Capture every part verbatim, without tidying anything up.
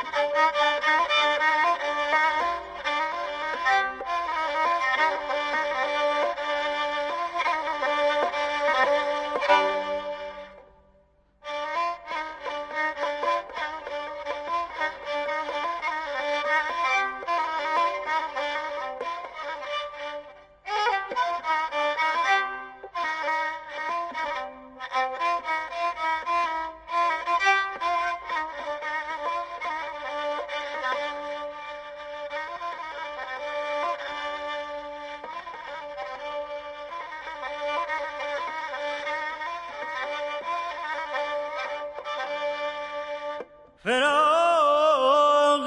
فراق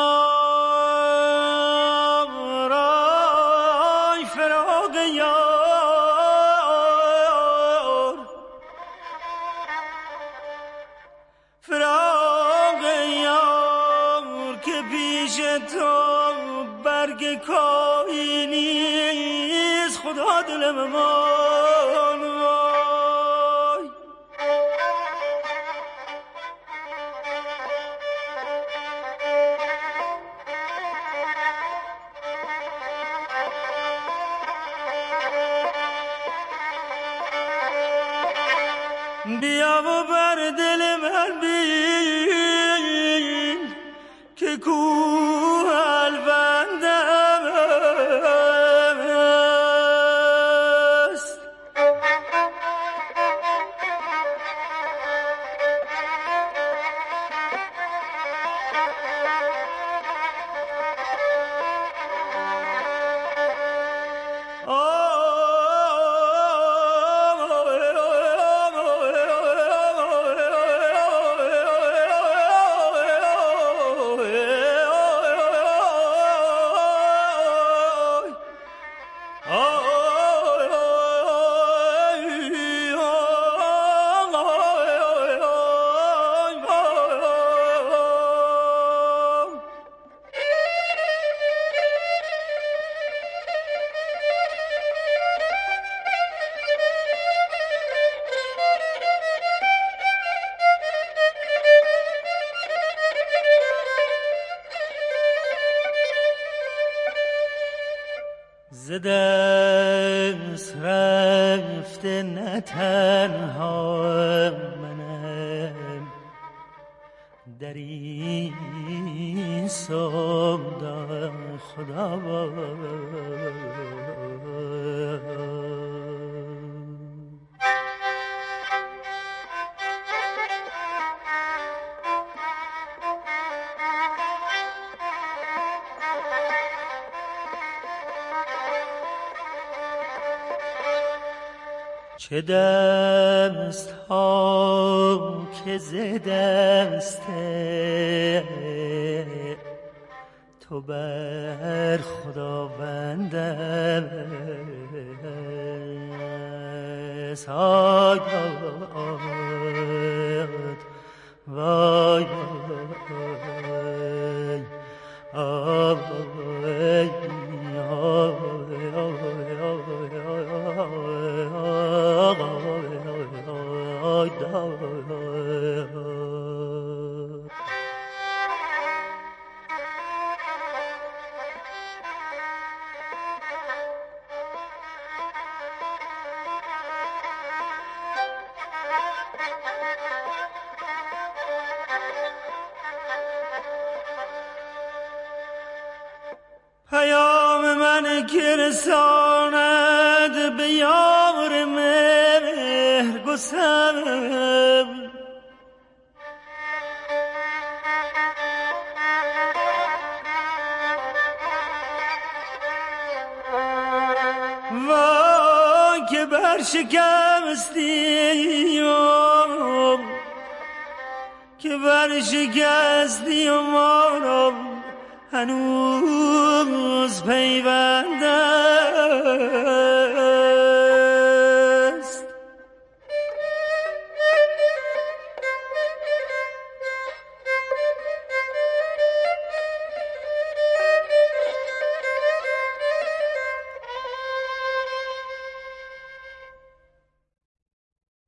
یار آی فراق یار فراق یار که پیش تو برگ کاری نیست خدا دلم مان بیا و بر دل من بین که کوه البندم است ز دست رفته نه تنها منم در این سودا خدا چه دست ها که ز دست تو بر خداوند است آی وای آی پیام من که رساند به یار مهرگسار وای که برشکستی که برشکستی و ما را هنوز پیوند